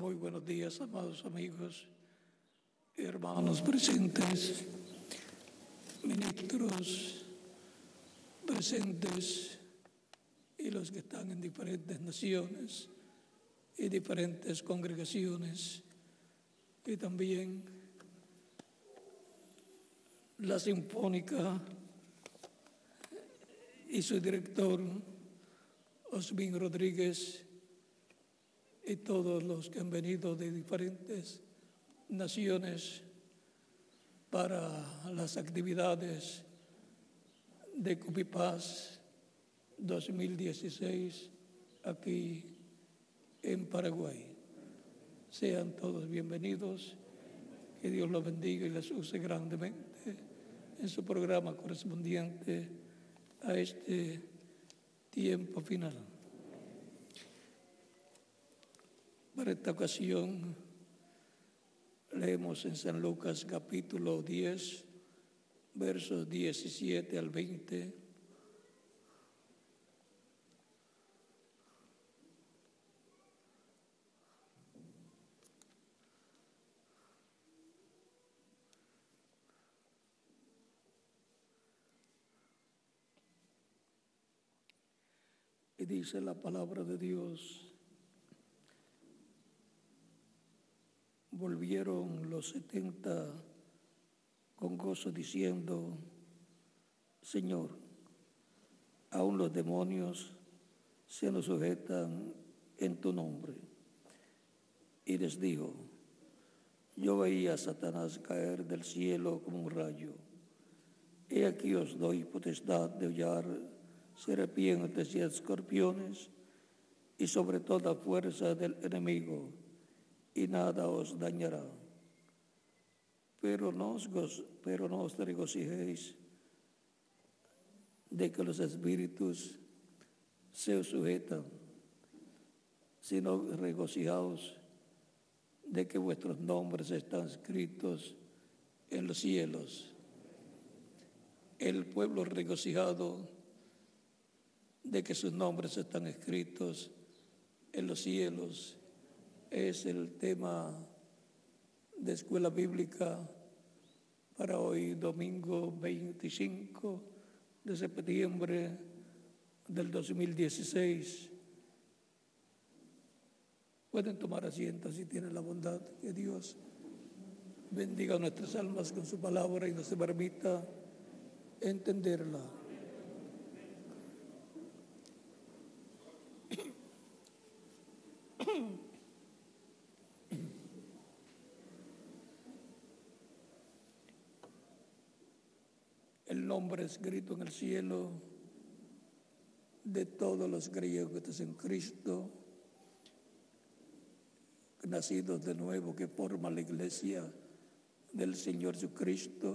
Muy buenos días, amados amigos, hermanos presentes, ministros presentes y los que están en diferentes naciones y diferentes congregaciones, y también la Sinfónica y su director, Osmin Rodríguez, y todos los que han venido de diferentes naciones para las actividades de Cupipaz 2016 aquí en Paraguay. Sean todos bienvenidos, que Dios los bendiga y les use grandemente en su programa correspondiente a este tiempo final. Para esta ocasión leemos en San Lucas capítulo 10, versos 17 al 20. Y dice la palabra de Dios: volvieron los 70 con gozo diciendo: Señor, aún los demonios se nos sujetan en tu nombre. Y les dijo: yo veía a Satanás caer del cielo como un rayo. He aquí os doy potestad de hollar serpientes y escorpiones y sobre toda fuerza del enemigo, y nada os dañará. Pero no os regocijéis de que los espíritus se os sujetan, sino regocijaos de que vuestros nombres están escritos en los cielos. El pueblo regocijado de que sus nombres están escritos en los cielos es el tema de escuela bíblica para hoy, domingo 25 de septiembre del 2016. Pueden tomar asiento si tienen la bondad. Que Dios bendiga nuestras almas con su palabra y nos permita entenderla. El nombre escrito en el cielo de todos los creyentes en Cristo, nacidos de nuevo, que forman la iglesia del Señor Jesucristo,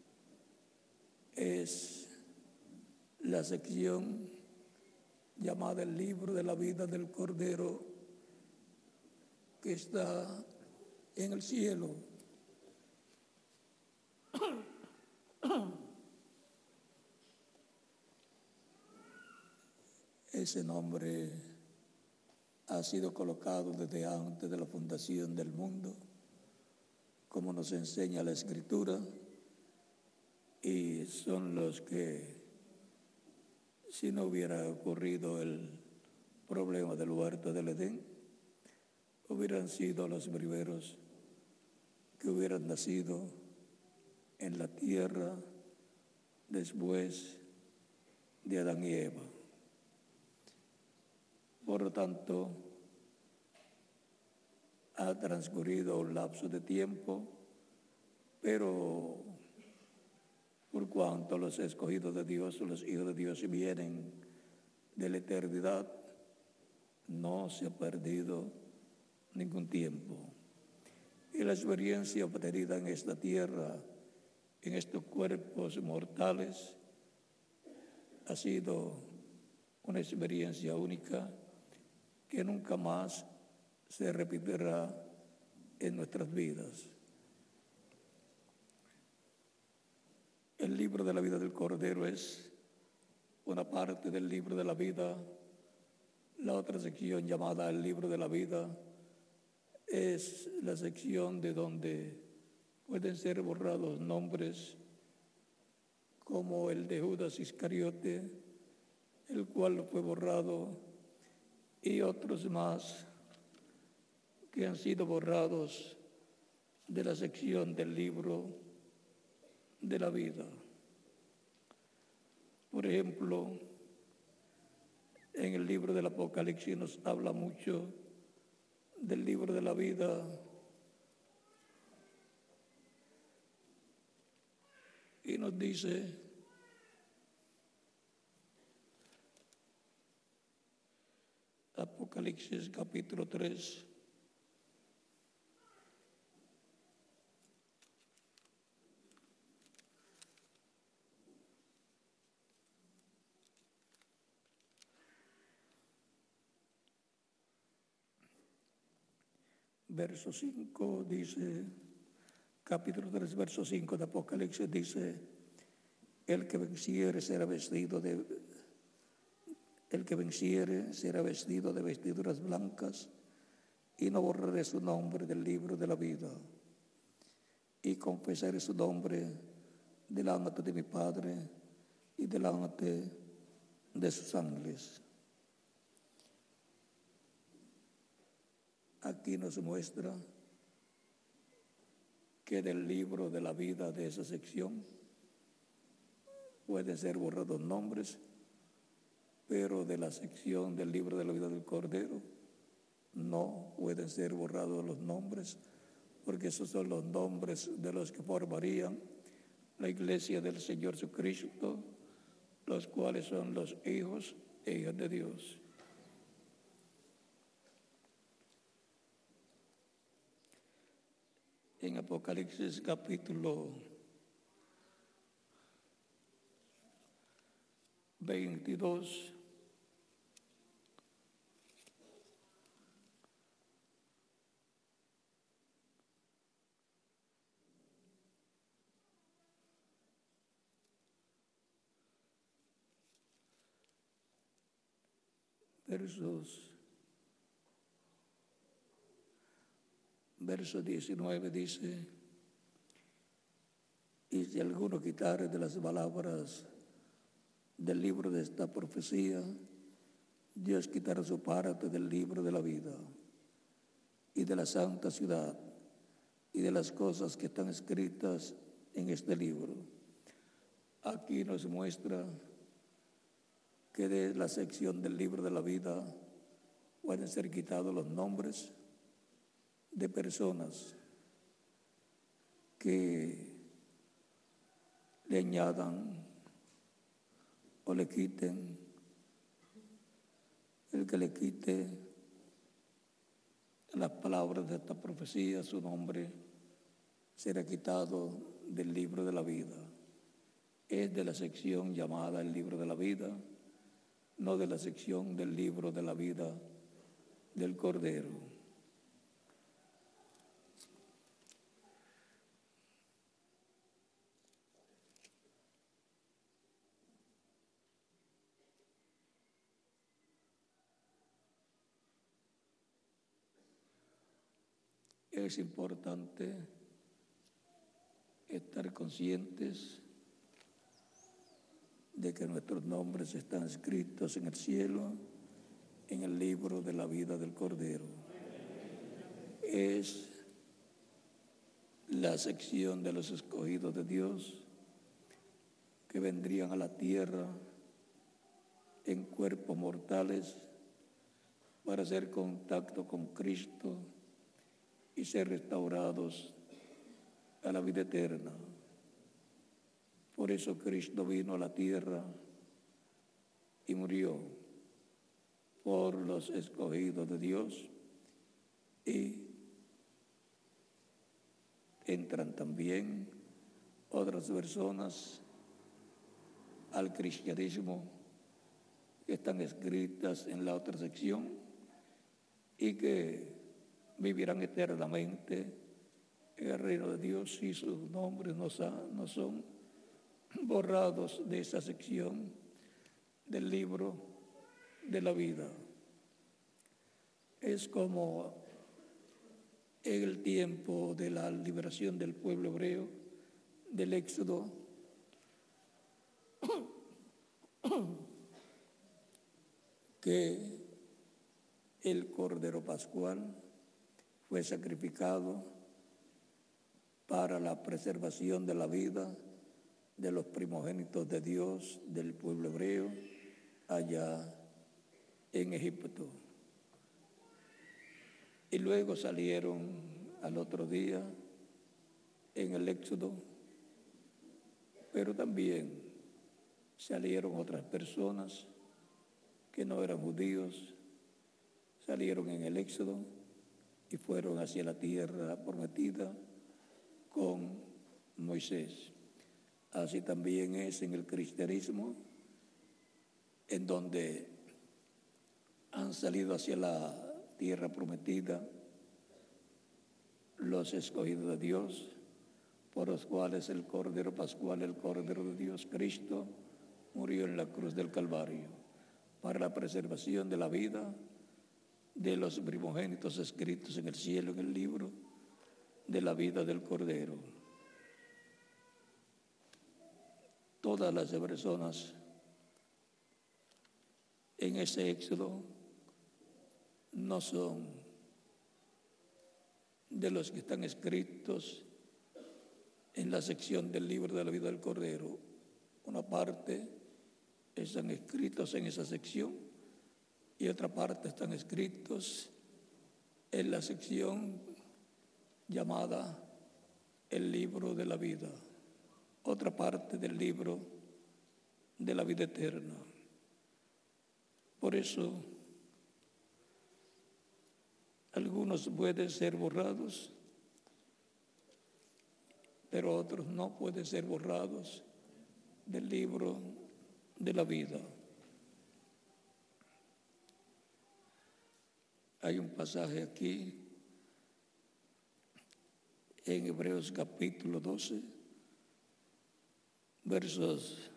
es la sección llamada el libro de la vida del Cordero, que está en el cielo. Ese nombre ha sido colocado desde antes de la fundación del mundo, como nos enseña la Escritura, y son los que, si no hubiera ocurrido el problema del huerto del Edén, hubieran sido los primeros que hubieran nacido en la tierra después de Adán y Eva. Por lo tanto, ha transcurrido un lapso de tiempo, pero por cuanto los escogidos de Dios, los hijos de Dios, vienen de la eternidad, no se ha perdido ningún tiempo. Y la experiencia obtenida en esta tierra, en estos cuerpos mortales, ha sido una experiencia única que nunca más se repetirá en nuestras vidas. El libro de la vida del Cordero es una parte del libro de la vida. La otra sección, llamada el libro de la vida, es la sección de donde pueden ser borrados nombres como el de Judas Iscariote, el cual fue borrado, y otros más que han sido borrados de la sección del libro de la vida. Por ejemplo, en el libro del Apocalipsis nos habla mucho del libro de la vida y nos dice: Apocalipsis capítulo 3, verso 5 dice, capítulo 3, verso 5 de Apocalipsis dice: el que venciere será vestido de vestiduras blancas, y no borraré su nombre del libro de la vida, y confesaré su nombre delante de mi Padre y delante de sus ángeles. Aquí nos muestra que del libro de la vida de esa sección pueden ser borrados nombres, pero de la sección del libro de la vida del Cordero no pueden ser borrados los nombres, porque esos son los nombres de los que formarían la iglesia del Señor Jesucristo, los cuales son los hijos e hijas de Dios. En Apocalipsis capítulo 22, verso 19 dice: y si alguno quitare de las palabras del libro de esta profecía, Dios quitará su parte del libro de la vida y de la santa ciudad y de las cosas que están escritas en este libro. Aquí nos muestra que de la sección del libro de la vida pueden ser quitados los nombres de personas que le añadan o le quiten. El que le quite las palabras de esta profecía, su nombre será quitado del libro de la vida. Es de la sección llamada el libro de la vida, no de la sección del libro de la vida del Cordero. Es importante estar conscientes de que nuestros nombres están escritos en el cielo, en el libro de la vida del Cordero. Es la sección de los escogidos de Dios que vendrían a la tierra en cuerpos mortales para hacer contacto con Cristo y ser restaurados a la vida eterna. Por eso Cristo vino a la tierra y murió por los escogidos de Dios, y entran también otras personas al cristianismo que están escritas en la otra sección y que vivirán eternamente en el reino de Dios, y sus nombres no son borrados de esa sección del libro de la vida. Es como en el tiempo de la liberación del pueblo hebreo, del Éxodo, que el Cordero Pascual fue sacrificado para la preservación de la vida de los primogénitos de Dios del pueblo hebreo allá en Egipto. Y luego salieron al otro día en el Éxodo, pero también salieron otras personas que no eran judíos, salieron en el Éxodo y fueron hacia la tierra prometida con Moisés. Así también es en el cristianismo, en donde han salido hacia la tierra prometida los escogidos de Dios, por los cuales el Cordero Pascual, el Cordero de Dios Cristo, murió en la cruz del Calvario, para la preservación de la vida de los primogénitos escritos en el cielo, en el libro de la vida del Cordero. Todas las personas en ese Éxodo no son de los que están escritos en la sección del libro de la vida del Cordero. Una parte están escritos en esa sección y otra parte están escritos en la sección llamada el libro de la vida, otra parte del libro de la vida eterna. Por eso, algunos pueden ser borrados, pero otros no pueden ser borrados del libro de la vida. Hay un pasaje aquí en Hebreos capítulo 12, versos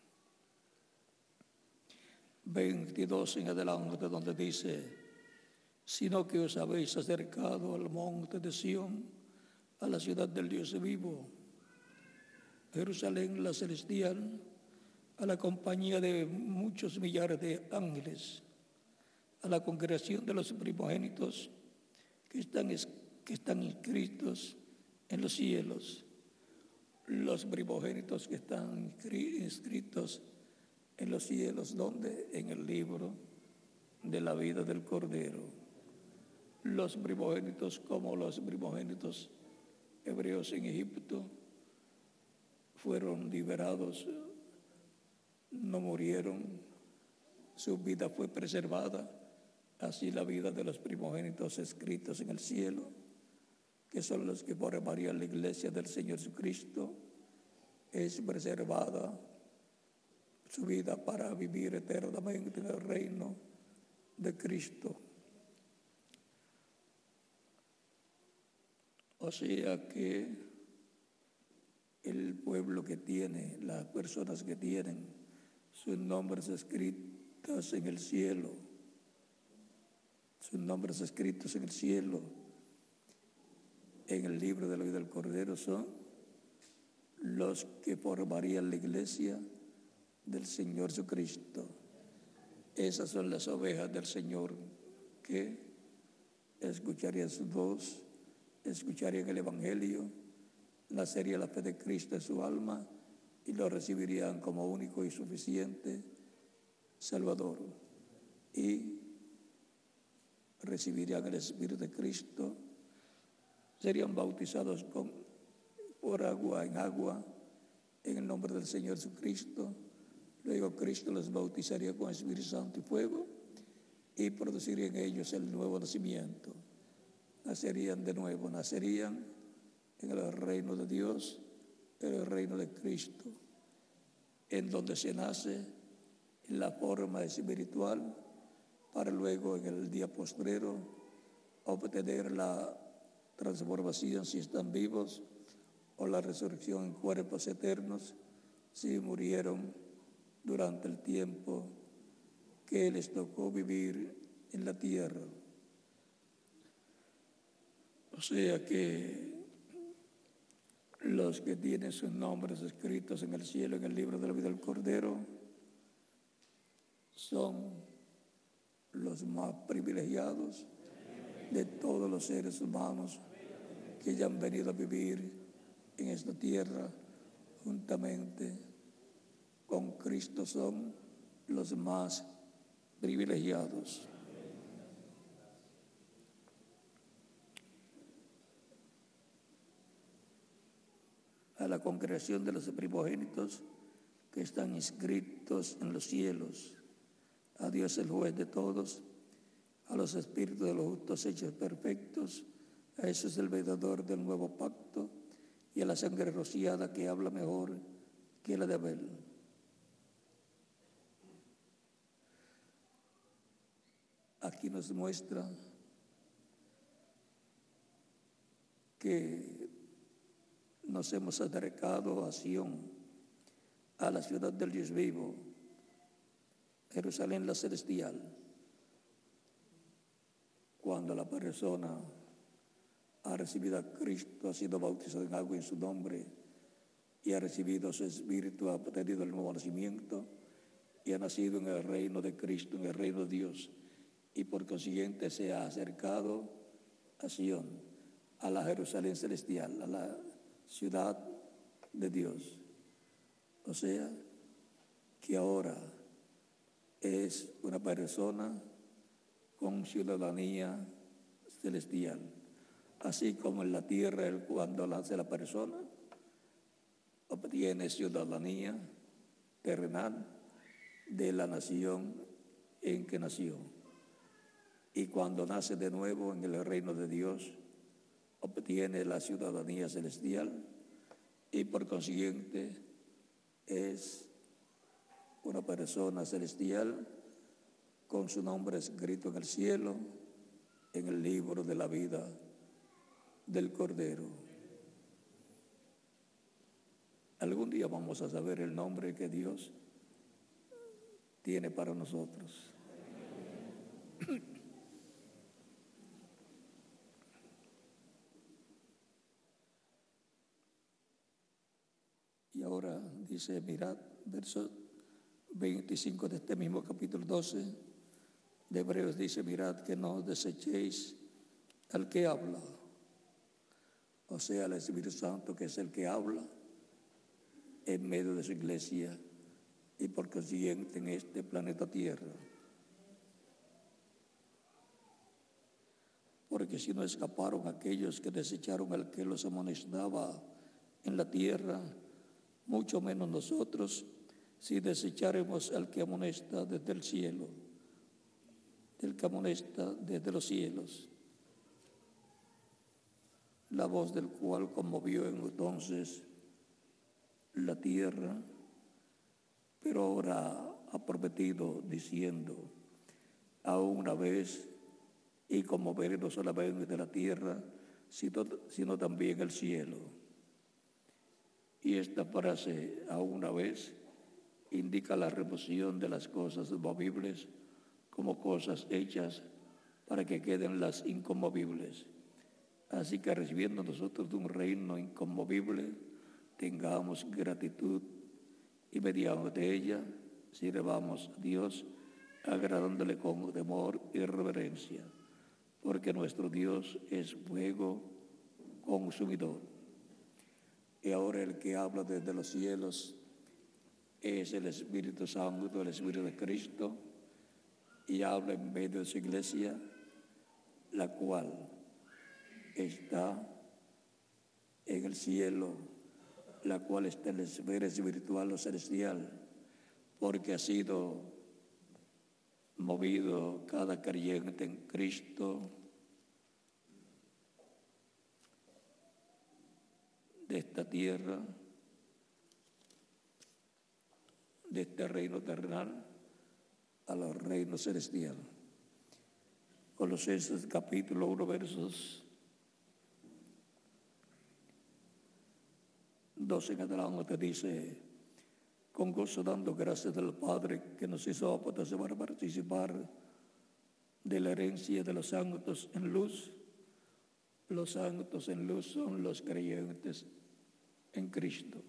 22 en adelante, donde dice: sino que os habéis acercado al monte de Sión, a la ciudad del Dios vivo, Jerusalén la celestial, a la compañía de muchos millares de ángeles, a la congregación de los primogénitos que están inscritos en los cielos, los primogénitos que están inscritos en los cielos, donde en el libro de la vida del Cordero. Los primogénitos, como los primogénitos hebreos en Egipto, fueron liberados, no murieron, su vida fue preservada. Así la vida de los primogénitos escritos en el cielo, que son los que formarían la iglesia del Señor Jesucristo, es preservada su vida para vivir eternamente en el reino de Cristo. O sea que el pueblo que tiene, las personas que tienen sus nombres escritos en el cielo, sus nombres escritos en el cielo, en el libro de la vida del Cordero, son los que formarían la iglesia del Señor Jesucristo. Esas son las ovejas del Señor que escucharían su voz, escucharían el Evangelio, nacería la fe de Cristo en su alma y lo recibirían como único y suficiente Salvador. Y recibirían el Espíritu de Cristo, serían bautizados por agua, en el nombre del Señor Jesucristo. Luego Cristo los bautizaría con Espíritu Santo y fuego y produciría en ellos el nuevo nacimiento. Nacerían de nuevo, nacerían en el reino de Dios, en el reino de Cristo, en donde se nace en la forma espiritual para luego en el día postrero obtener la transformación si están vivos o la resurrección en cuerpos eternos si murieron durante el tiempo que les tocó vivir en la tierra. O sea que los que tienen sus nombres escritos en el cielo, en el libro de la vida del Cordero, son los más privilegiados de todos los seres humanos que ya han venido a vivir en esta tierra juntamente con Cristo. Son los más privilegiados. A la congregación de los primogénitos que están inscritos en los cielos, a Dios el juez de todos, a los espíritus de los justos hechos perfectos, a Jesús el veedor del nuevo pacto y a la sangre rociada que habla mejor que la de Abel. Aquí nos muestra que nos hemos acercado a Sion, a la ciudad del Dios vivo, Jerusalén la celestial. Cuando la persona ha recibido a Cristo, ha sido bautizado en agua en su nombre y ha recibido su Espíritu, ha tenido el nuevo nacimiento y ha nacido en el reino de Cristo, en el reino de Dios, y por consiguiente se ha acercado a Sion, a la Jerusalén celestial, a la ciudad de Dios. O sea, que ahora es una persona con ciudadanía celestial. Así como en la tierra, cuando nace la persona, obtiene ciudadanía terrenal de la nación en que nació. Y cuando nace de nuevo en el reino de Dios, obtiene la ciudadanía celestial y por consiguiente es una persona celestial con su nombre escrito en el cielo, en el libro de la vida del Cordero. Algún día vamos a saber el nombre que Dios tiene para nosotros. Y ahora dice, mirad, verso 25 de este mismo capítulo 12 de Hebreos, dice, mirad que no desechéis al que habla. O sea, el Espíritu Santo, que es el que habla en medio de su iglesia y por consiguiente en este planeta Tierra. Porque si no escaparon aquellos que desecharon al que los amonestaba en la tierra, mucho menos nosotros, si desecharemos al que amonesta desde el cielo, del que amonesta desde los cielos, la voz del cual conmovió entonces la tierra, pero ahora ha prometido diciendo, aún una vez, y conmover no solamente la tierra, sino también el cielo. Y esta frase, aún una vez, indica la remoción de las cosas movibles como cosas hechas para que queden las inconmovibles. Así que recibiendo nosotros de un reino inconmovible, tengamos gratitud y mediante ella sirvamos a Dios, agradándole con temor y reverencia, porque nuestro Dios es fuego consumidor. Y ahora el que habla desde los cielos es el Espíritu Santo, el Espíritu de Cristo, y habla en medio de su iglesia, la cual está en el cielo, la cual está en la esfera espiritual o celestial, porque ha sido movido cada creyente en Cristo de esta tierra, de este reino terrenal, a los reinos celestial. Colosenses capítulo 1, versos 12 en adelante dice, con gozo dando gracias al Padre que nos hizo aptos para participar de la herencia de los santos en luz, Los santos en luz son los creyentes en Cristo.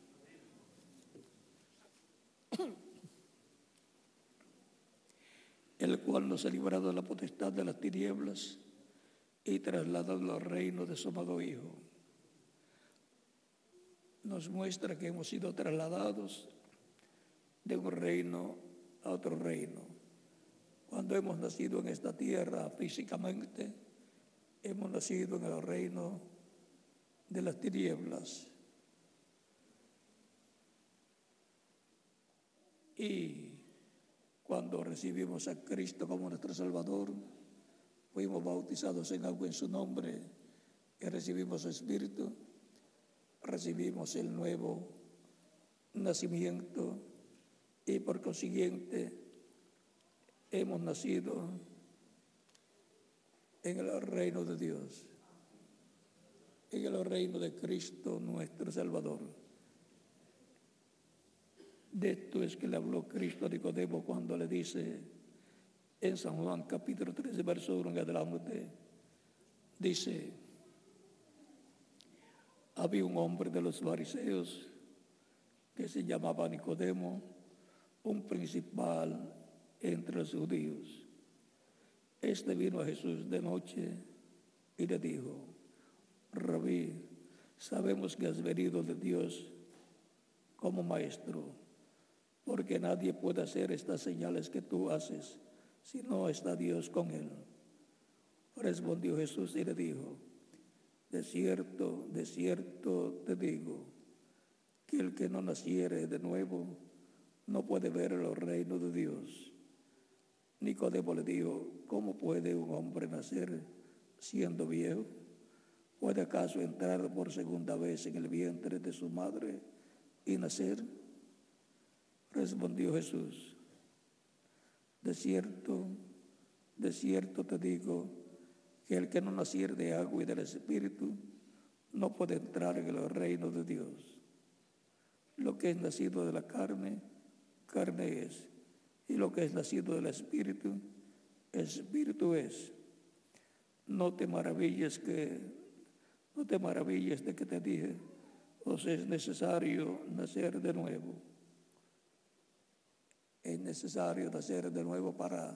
El cual nos ha librado de la potestad de las tinieblas y trasladado al reino de su amado Hijo. Nos muestra que hemos sido trasladados de un reino a otro reino. Cuando hemos nacido en esta tierra físicamente, hemos nacido en el reino de las tinieblas. Y cuando recibimos a Cristo como nuestro Salvador, fuimos bautizados en agua en su nombre y recibimos su Espíritu, recibimos el nuevo nacimiento y por consiguiente hemos nacido en el reino de Dios, en el reino de Cristo nuestro Salvador. De esto es que le habló Cristo a Nicodemo cuando le dice en San Juan capítulo 13, verso 1 en adelante, dice: había un hombre de los fariseos que se llamaba Nicodemo, un principal entre los judíos. Este vino a Jesús de noche y le dijo: Rabí, sabemos que has venido de Dios como maestro, porque nadie puede hacer estas señales que tú haces si no está Dios con él. Respondió Jesús y le dijo: de cierto te digo, que el que no naciere de nuevo no puede ver el reino de Dios. Nicodemo le dijo: ¿cómo puede un hombre nacer siendo viejo? ¿Puede acaso entrar por segunda vez en el vientre de su madre y nacer? Respondió Jesús: de cierto te digo, que el que no naciere de agua y del Espíritu no puede entrar en el reino de Dios. Lo que es nacido de la carne, carne es, y lo que es nacido del Espíritu, Espíritu es. No te maravilles de que te dije, os es necesario nacer de nuevo. Es necesario nacer de nuevo para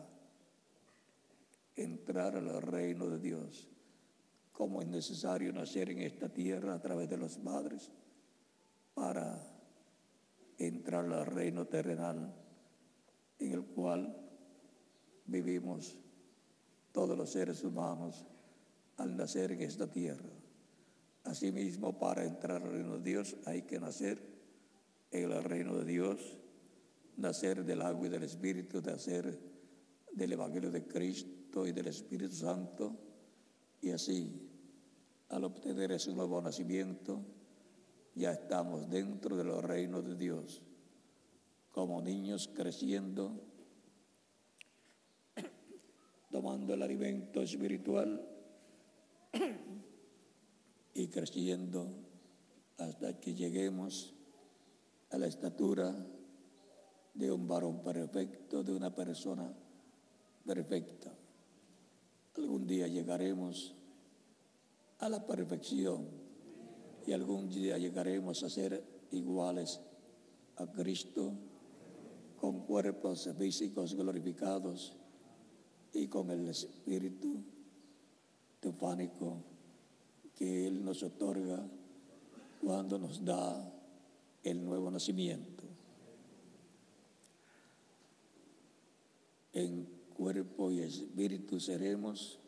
entrar al reino de Dios, como es necesario nacer en esta tierra a través de los padres para entrar al reino terrenal en el cual vivimos todos los seres humanos al nacer en esta tierra. Asimismo, para entrar al reino de Dios hay que nacer en el reino de Dios, nacer del agua y del Espíritu, nacer del Evangelio de Cristo y del Espíritu Santo, y así, al obtener ese nuevo nacimiento, ya estamos dentro del reino de Dios, como niños creciendo, tomando el alimento espiritual y creciendo hasta que lleguemos a la estatura de un varón perfecto, de una persona perfecta. Algún día llegaremos a la perfección y algún día llegaremos a ser iguales a Cristo, con cuerpos físicos glorificados y con el espíritu teofánico que Él nos otorga cuando nos da el nuevo nacimiento. En cuerpo y espíritu seremos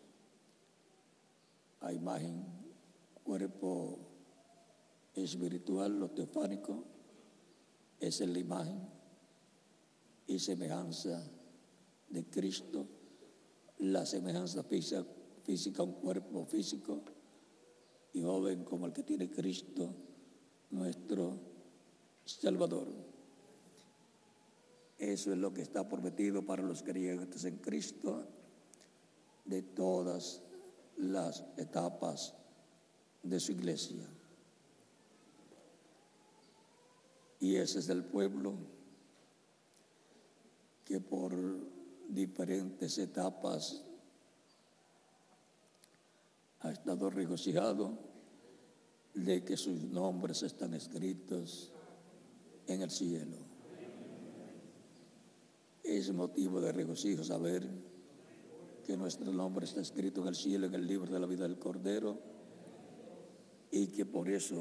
a imagen, cuerpo espiritual, lo teofánico, es la imagen y semejanza de Cristo, la semejanza física a un cuerpo físico y joven como el que tiene Cristo, nuestro Salvador. Eso es lo que está prometido para los creyentes en Cristo de todas las etapas de su iglesia. Y ese es el pueblo que por diferentes etapas ha estado regocijado de que sus nombres están escritos en el cielo. Es motivo de regocijo saber que nuestro nombre está escrito en el cielo, en el libro de la vida del Cordero, y que por eso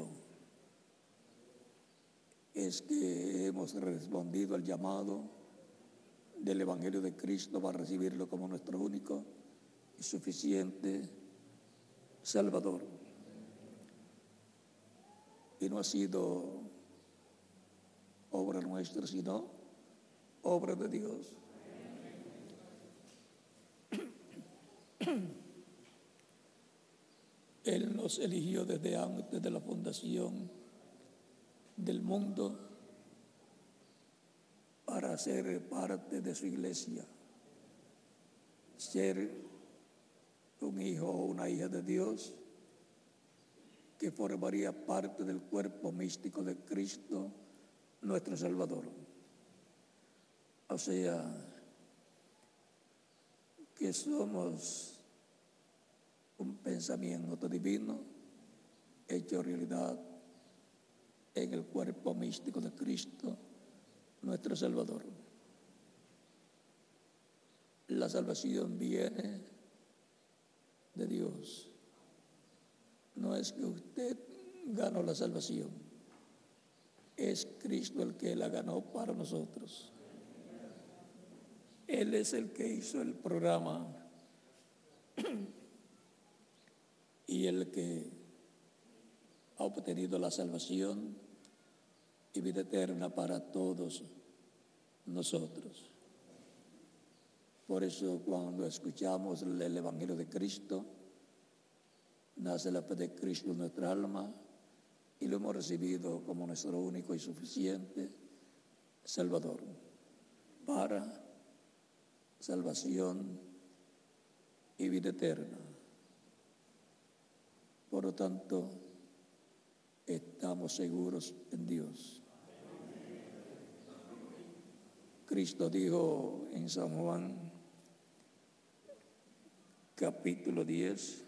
es que hemos respondido al llamado del Evangelio de Cristo para recibirlo como nuestro único y suficiente Salvador. Y no ha sido obra nuestra, sino obra de Dios. Él nos eligió desde antes de la fundación del mundo para ser parte de su iglesia, ser un hijo o una hija de Dios que formaría parte del cuerpo místico de Cristo, nuestro Salvador. O sea, que somos un pensamiento divino hecho realidad en el cuerpo místico de Cristo, nuestro Salvador. La salvación viene de Dios. No es que usted ganó la salvación, es Cristo el que la ganó para nosotros. Él es el que hizo el programa y el que ha obtenido la salvación y vida eterna para todos nosotros. Por eso cuando escuchamos el Evangelio de Cristo, nace la fe de Cristo en nuestra alma y lo hemos recibido como nuestro único y suficiente Salvador para salvación y vida eterna. Por lo tanto, estamos seguros en Dios. Cristo dijo en San Juan, capítulo 10,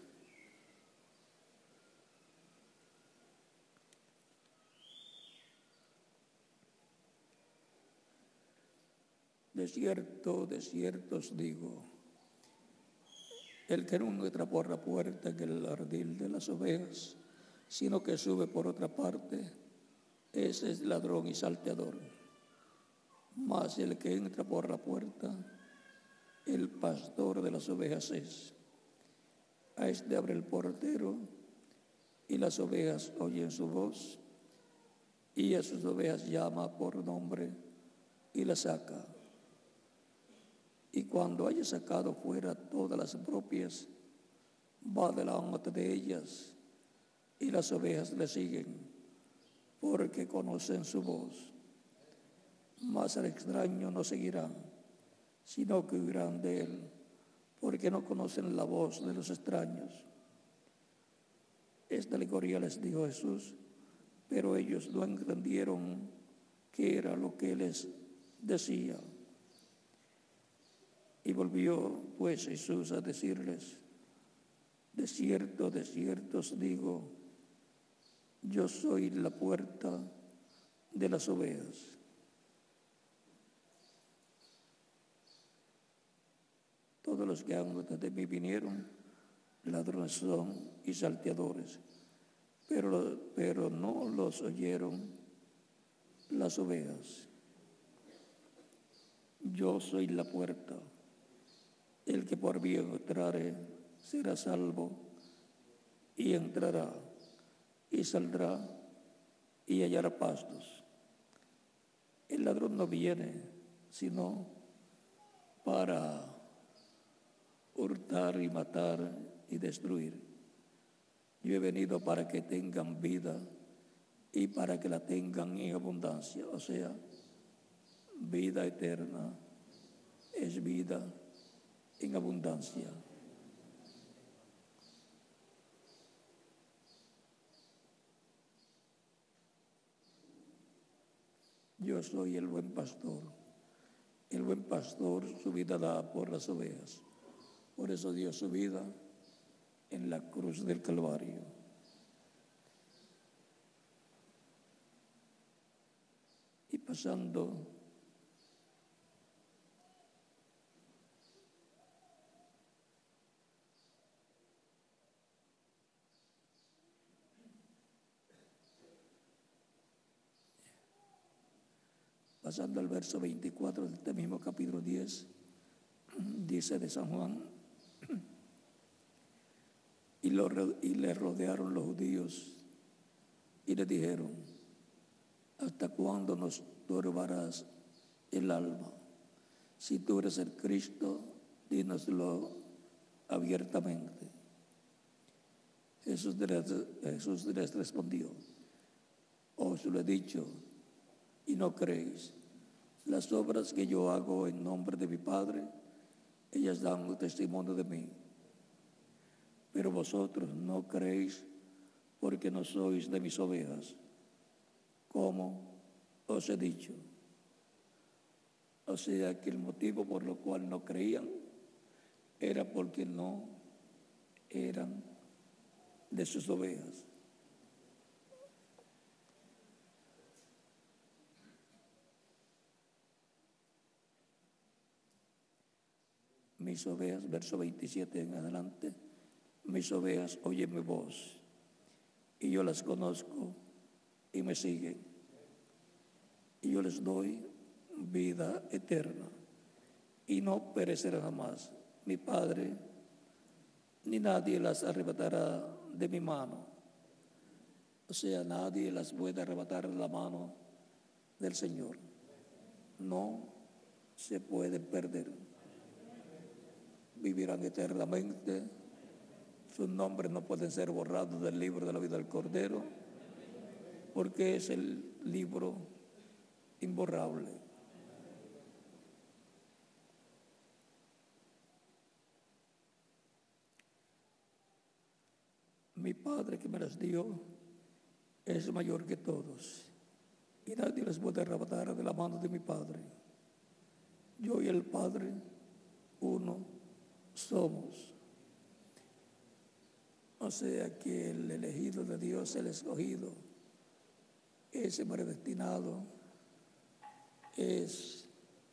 de cierto os digo, el que no entra por la puerta en el ardil de las ovejas, sino que sube por otra parte, ese es ladrón y salteador. Mas el que entra por la puerta, el pastor de las ovejas es. A este abre el portero, y las ovejas oyen su voz, y a sus ovejas llama por nombre y las saca. Y cuando haya sacado fuera todas las propias, va delante de ellas, y las ovejas le siguen, porque conocen su voz. Mas al extraño no seguirán, sino que huirán de él, porque no conocen la voz de los extraños. Esta alegoría les dijo Jesús, pero ellos no entendieron qué era lo que les decía. Y volvió pues Jesús a decirles, de cierto os digo, yo soy la puerta de las ovejas. Todos los que antes de mí vinieron, ladrones son y salteadores, pero no los oyeron las ovejas. Yo soy la puerta. El que por mí entrare será salvo, y entrará y saldrá y hallará pastos. El ladrón no viene sino para hurtar y matar y destruir. Yo he venido para que tengan vida y para que la tengan en abundancia, o sea, vida eterna es vida en abundancia. Yo soy el buen pastor. El buen pastor su vida da por las ovejas. Por eso dio su vida en la cruz del Calvario. Y pasando al verso 24 de este mismo capítulo 10, dice de San Juan, y le rodearon los judíos y le dijeron: ¿hasta cuándo nos turbarás el alma? Si tú eres el Cristo, dínoslo abiertamente. Jesús les respondió: os lo he dicho y no creéis. Las obras que yo hago en nombre de mi Padre, ellas dan un testimonio de mí. Pero vosotros no creéis porque no sois de mis ovejas, como os he dicho. O sea que el motivo por lo cual no creían era porque no eran de sus ovejas. Mis ovejas, verso 27 en adelante, mis ovejas oyen mi voz, y yo las conozco y me siguen. Y yo les doy vida eterna, y no perecerán jamás. Mi Padre ni nadie las arrebatará de mi mano. O sea, nadie las puede arrebatar de la mano del Señor. No se pueden perder. Vivirán eternamente. Sus nombres no pueden ser borrados del libro de la vida del Cordero, porque es el libro imborrable. Mi Padre que me las dio es mayor que todos, y nadie les puede arrebatar de la mano de mi Padre. Yo y el Padre, uno somos. O sea que el elegido de Dios, el escogido, ese predestinado, es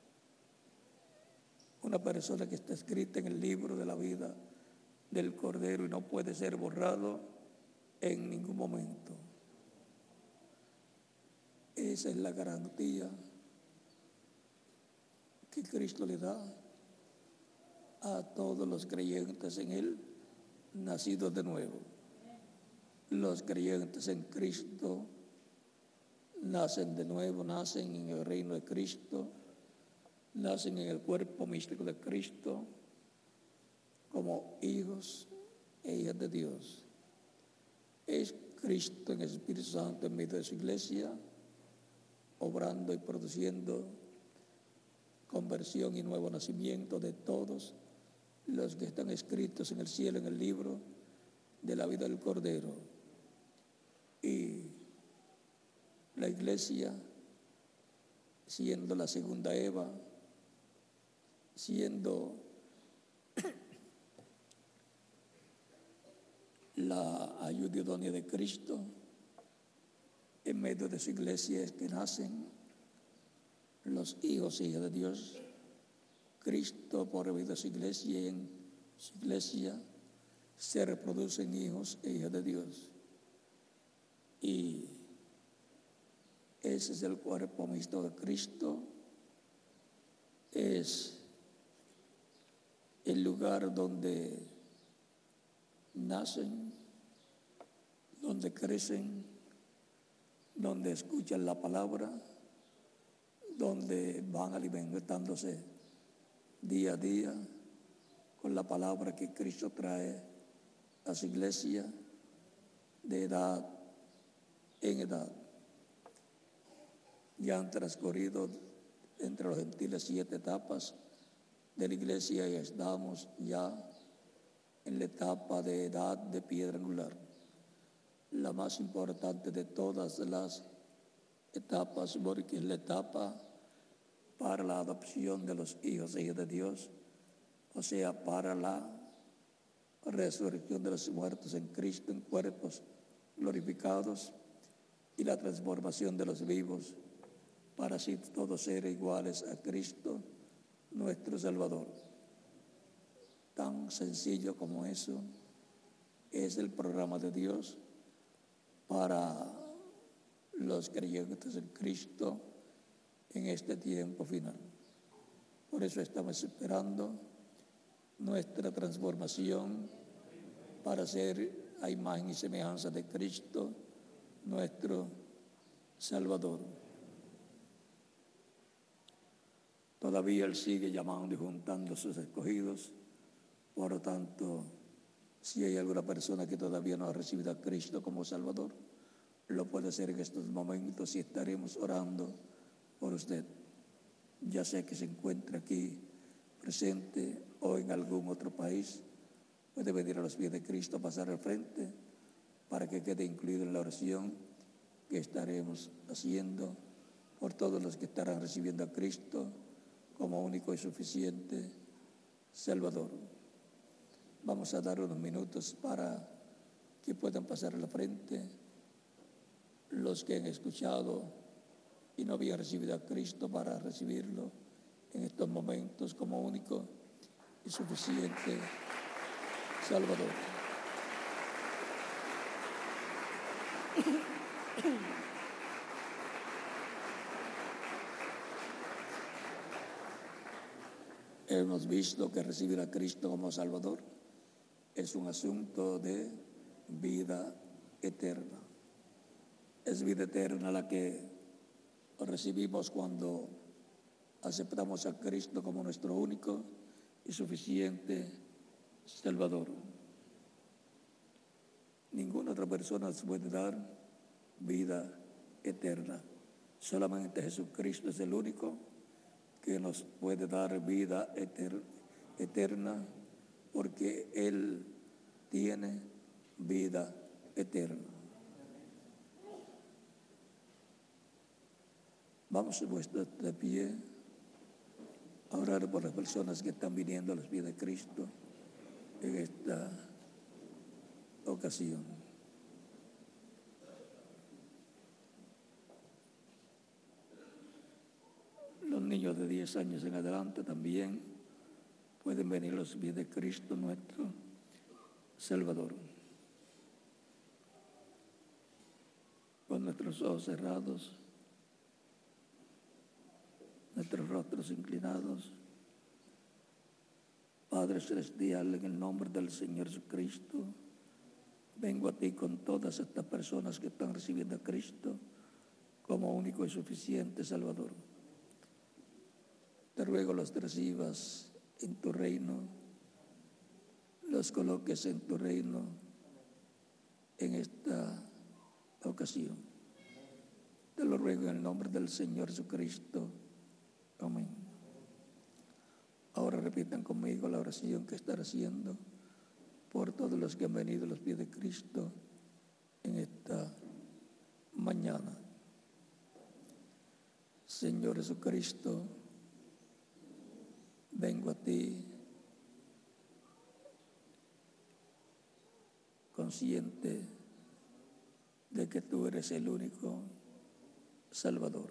una persona que está escrita en el libro de la vida del Cordero y no puede ser borrado en ningún momento. Esa es la garantía que Cristo le da a todos los creyentes en Él, nacidos de nuevo. Los creyentes en Cristo nacen de nuevo, nacen en el reino de Cristo, nacen en el cuerpo místico de Cristo como hijos e hijas de Dios. Es Cristo en el Espíritu Santo en medio de su iglesia, obrando y produciendo conversión y nuevo nacimiento de todos los que están escritos en el cielo, en el libro de la vida del Cordero. Y la iglesia, siendo la segunda Eva, siendo la ayuda idónea de Cristo, en medio de su iglesia es que nacen los hijos e hijas de Dios. Cristo, por medio de su iglesia, y en su iglesia se reproducen hijos e hijas de Dios. Y ese es el cuerpo místico de Cristo. Es el lugar donde nacen, donde crecen, donde escuchan la palabra, donde van alimentándose día a día con la palabra que Cristo trae a su iglesia de edad en edad. Ya han transcurrido entre los gentiles 7 etapas de la iglesia y estamos ya en la etapa de edad de piedra angular, la más importante de todas las etapas, porque es la etapa para la adopción de los hijos e hijas de Dios, o sea, para la resurrección de los muertos en Cristo en cuerpos glorificados y la transformación de los vivos para así todos ser iguales a Cristo, nuestro Salvador. Tan sencillo como eso es el programa de Dios para los creyentes en Cristo en este tiempo final. Por eso estamos esperando nuestra transformación para ser a imagen y semejanza de Cristo, nuestro Salvador. Todavía Él sigue llamando y juntando a sus escogidos. Por lo tanto, si hay alguna persona que todavía no ha recibido a Cristo como Salvador, lo puede hacer en estos momentos y estaremos orando por usted. Ya sea que se encuentre aquí presente o en algún otro país, puede venir a los pies de Cristo, pasar al frente para que quede incluido en la oración que estaremos haciendo por todos los que estarán recibiendo a Cristo como único y suficiente Salvador. Vamos a dar unos minutos para que puedan pasar a la frente los que han escuchado y no habían recibido a Cristo para recibirlo en estos momentos como único y suficiente Salvador. Hemos visto que recibir a Cristo como Salvador es un asunto de vida eterna. Es vida eterna la que recibimos cuando aceptamos a Cristo como nuestro único y suficiente Salvador. Ninguna otra persona nos puede dar vida eterna. Solamente Jesucristo es el único que nos puede dar vida eterna, porque Él tiene vida eterna. Vamos puestos de pie a orar por las personas que están viniendo a los pies de Cristo en esta ocasión. Los niños de 10 años en adelante también pueden venir a los pies de Cristo, nuestro Salvador. Con nuestros ojos cerrados, nuestros rostros inclinados. Padre Celestial, en el nombre del Señor Jesucristo, vengo a ti con todas estas personas que están recibiendo a Cristo como único y suficiente Salvador. Te ruego los recibas en tu reino, los coloques en tu reino en esta ocasión. Te lo ruego en el nombre del Señor Jesucristo. Amén. Ahora repitan conmigo la oración que estaré haciendo por todos los que han venido a los pies de Cristo en esta mañana. Señor Jesucristo, vengo a ti consciente de que tú eres el único Salvador.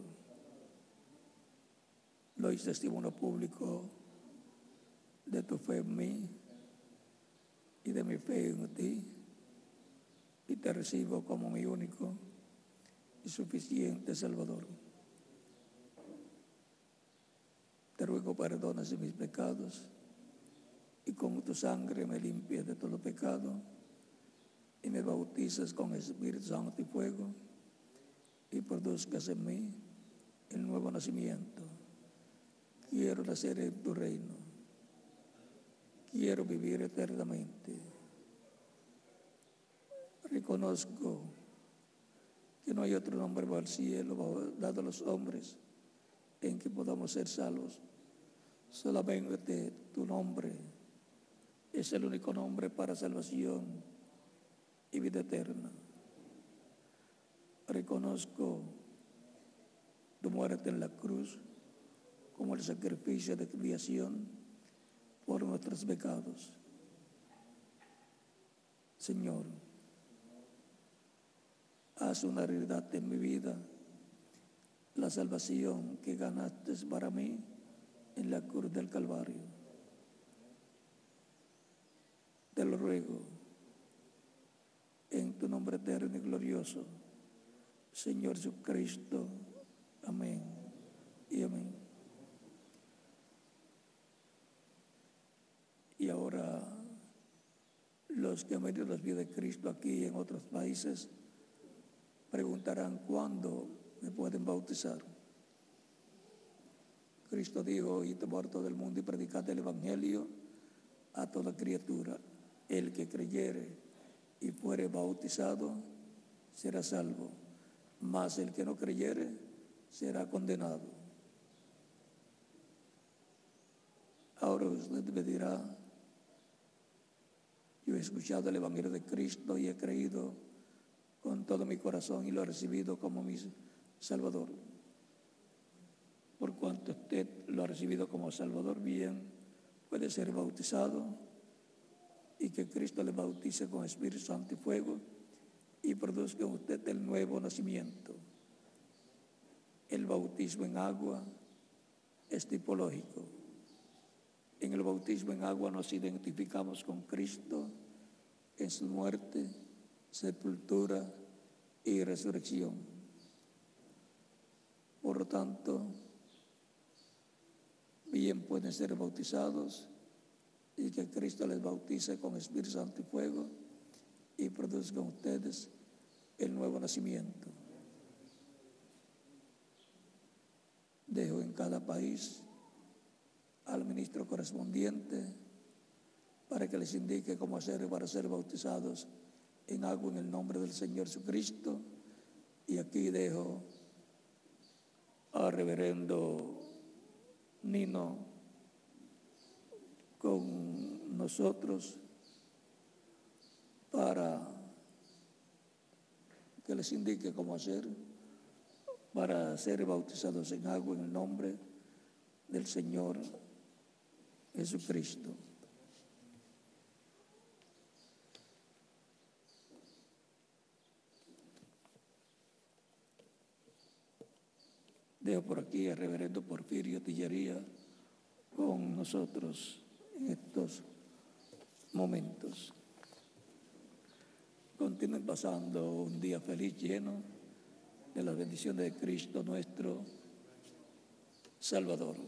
Doy testimonio público de tu fe en mí y de mi fe en ti, y te recibo como mi único y suficiente Salvador. Te ruego perdones de mis pecados y con tu sangre me limpies de todo pecado y me bautices con Espíritu Santo y fuego y produzcas en mí el nuevo nacimiento. Quiero nacer en tu reino. Quiero vivir eternamente. Reconozco que no hay otro nombre bajo el cielo dado a los hombres en que podamos ser salvos. Solamente tu nombre es el único nombre para salvación y vida eterna. Reconozco tu muerte en la cruz como el sacrificio de expiación por nuestros pecados. Señor, haz una realidad en mi vida la salvación que ganaste para mí en la cruz del Calvario. Te lo ruego en tu nombre eterno y glorioso, Señor Jesucristo. Amén y amén. Y ahora, los que han venido a las vidas de Cristo aquí y en otros países preguntarán cuándo me pueden bautizar. Cristo dijo: id por todo el mundo y predicad el evangelio a toda criatura. El que creyere y fuere bautizado será salvo, mas el que no creyere será condenado. Ahora usted me dirá: yo he escuchado el evangelio de Cristo y he creído con todo mi corazón y lo he recibido como mi Salvador. Por cuanto usted lo ha recibido como Salvador, bien, puede ser bautizado y que Cristo le bautice con Espíritu Santo y fuego y produzca en usted el nuevo nacimiento. El bautismo en agua es tipológico. En el bautismo en agua nos identificamos con Cristo en su muerte, sepultura y resurrección. Por lo tanto, bien pueden ser bautizados y que Cristo les bautice con Espíritu Santo y fuego y produzcan ustedes el nuevo nacimiento. Dejo en cada país al ministro correspondiente para que les indique cómo hacer para ser bautizados en agua en el nombre del Señor Jesucristo. Y aquí dejo al reverendo Nino con nosotros para que les indique cómo hacer para ser bautizados en agua en el nombre del Señor Jesucristo. Dejo por aquí al reverendo Porfirio Tillería con nosotros en estos momentos. Continúen pasando un día feliz, lleno de las bendiciones de Cristo nuestro Salvador.